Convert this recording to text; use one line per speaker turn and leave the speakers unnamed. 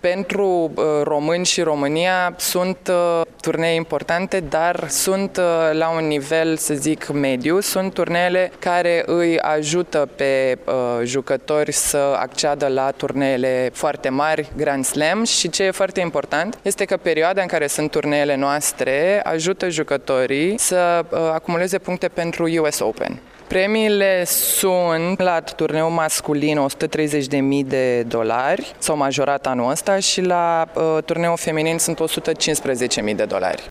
Pentru români și România sunt turnee importante, dar sunt la un nivel, să zic, mediu. Sunt turneele care îi ajută pe jucători să acceadă la turneele foarte mari, Grand Slam, și ce e foarte important este că perioada în care sunt turneele noastre ajută jucătorii să acumuleze puncte pentru US Open. Premiile sunt la turneul masculin $130.000, s-au majorat anul ăsta, și la turneul feminin sunt $115.000.